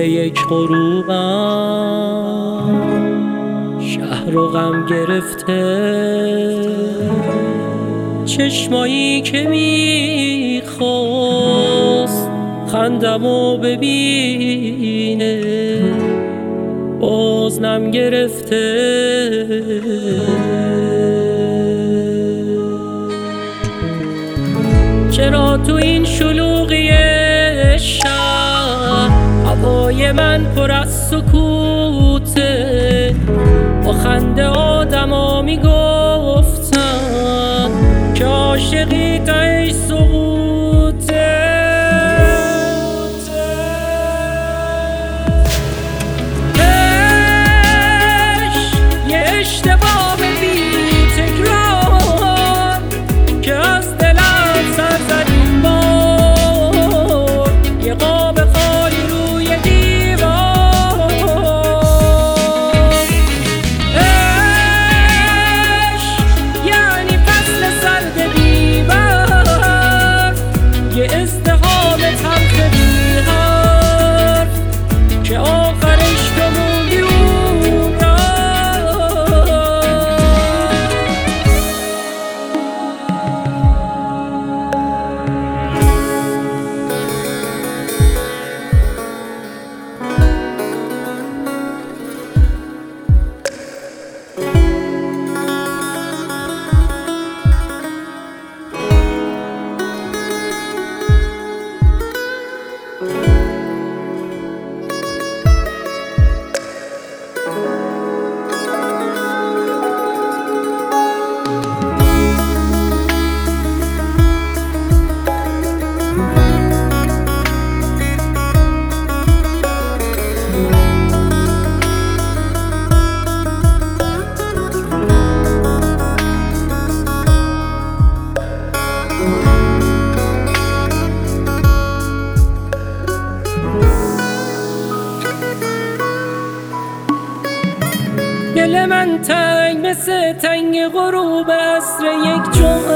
به یک غروبم شهر و غم گرفته، چشمایی که میخواست خندمو ببینه باز نم گرفته. چرا تو این شلوغی شب هوای من پر از سکوته؟ با خنده آدما میگفتن که عاشقی تهش سقوطه. یه اشتباه بی تکرار که از دلم سر زدیم بار، یه قاب خالی روی دیوار. یعنی فصل سرد بی‌برف، یه ازدحام تلخ بی حرف که آخرش تو موندی اون دل من تنگ مثل تنگ غروب عصر یک جمعه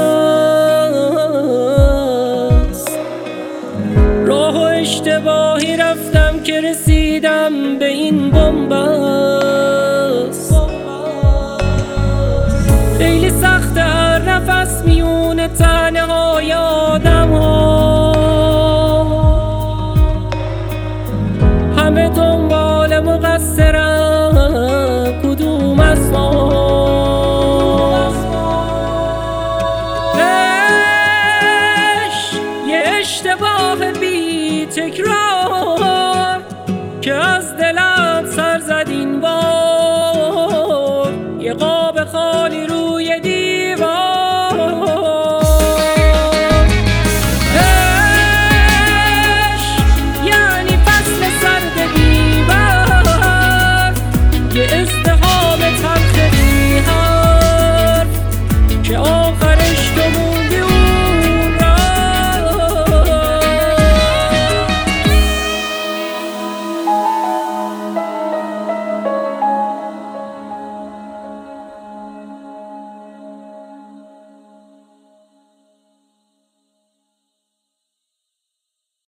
است. راه و اشتباهی رفتم که رسیدم به این بنبست.